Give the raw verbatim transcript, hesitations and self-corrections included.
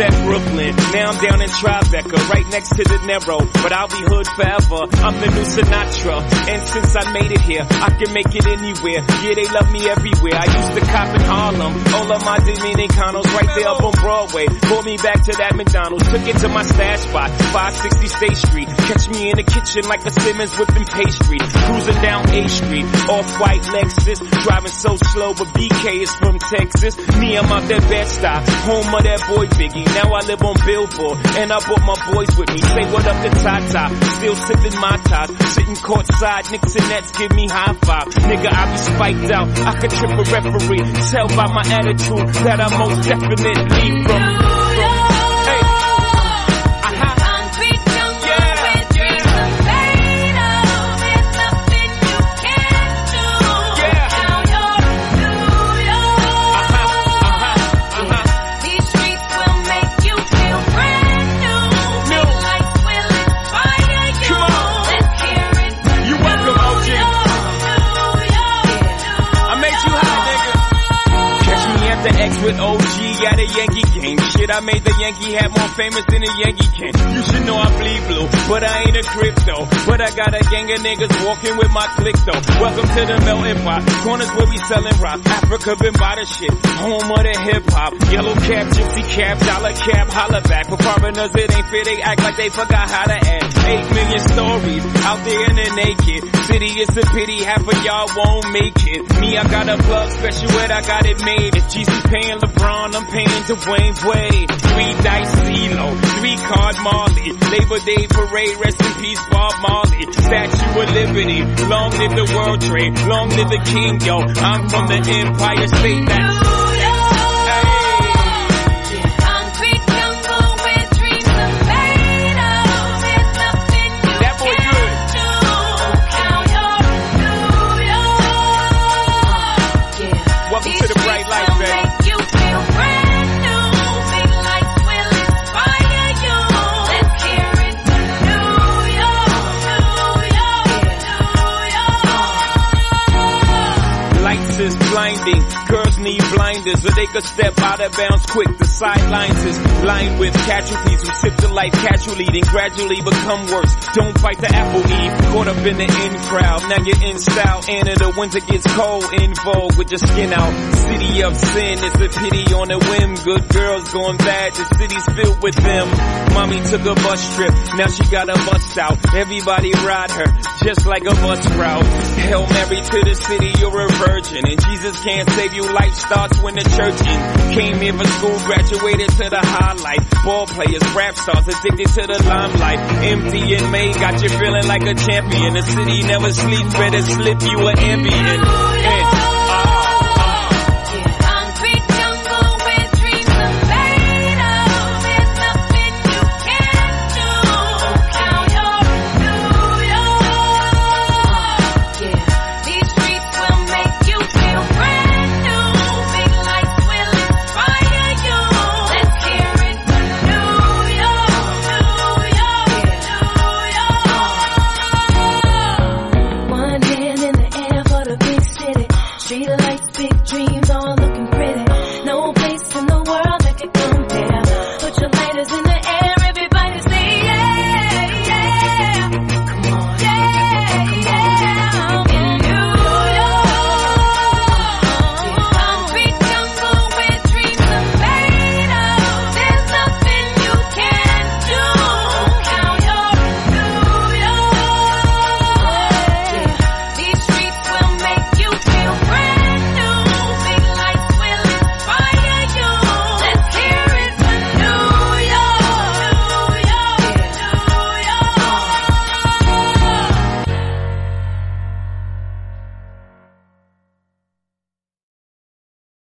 that Brooklyn. Now I'm down in Tribeca, right next to the Narrow. But I'll be hood forever. I'm the new Sinatra. And since I made it here, I can make it anywhere. Yeah, they love me everywhere. I used to cop in Harlem. All of my Dominicanos right there up on Broadway. Pulled me back to that McDonald's. Took it to my stash spot, five sixty State Street. Catch me in the kitchen like a Simmons whipping pastry. Cruising down A Street, off-white Lexus. Driving so slow, but B K is from Texas. Me, I'm out that Bed-Stuy, home of that boy Biggie. Now I live on Billboard, and I brought my boys with me. Say what up to Tata, still sipping my ties. Sitting courtside, Knicks and Nets give me high five. Nigga, I be spiked out, I could trip a referee. Tell by my attitude that I most definitely from. Hey. With O G at a Yankee game. Shit, I made the Yankee hat more famous than a Yankee can. You should know I bleed blue, but I ain't a crypto. But I got a gang of niggas walking with my click though. Welcome to the melting pot. Corners where we selling rock. Africa been by the shit. Home of the hip hop. Yellow cap, gypsy cap, dollar cap, holla back. For foreigners it ain't fair, they act like they forgot how to act. Eight million stories out there in the naked city. It's a pity half of y'all won't make it. Me, I got a plug special ed, I got it made. If Jesus paying LeBron, I'm paying Dwayne Wade. Three dice CeeLo, three card Marley. Labor Day parade, rest in peace Bob Marley. Statue of Liberty, long live the World Trade, long live the King, yo. I'm from the Empire State, that's blinding. Girls need blinders so they could step out of bounds quick. The sidelines is lined with casualties who sip the life casually, then gradually become worse. Don't bite the apple eve, caught up in the in crowd. Now you're in style, and in the winter gets cold, in vogue with your skin out. City of sin, it's a pity on a whim. Good girls going bad, the city's filled with them. Mommy took a bus trip, now she got a bust out. Everybody ride her, just like a bus route. Hail Mary to the city, you're a virgin, and Jesus can't save you. Life starts when the church in. Came here for school, graduated to the highlight. Ball players, rap stars, addicted to the limelight. Empty and May got you feeling like a champion. The city never sleeps, better slip you an ambient.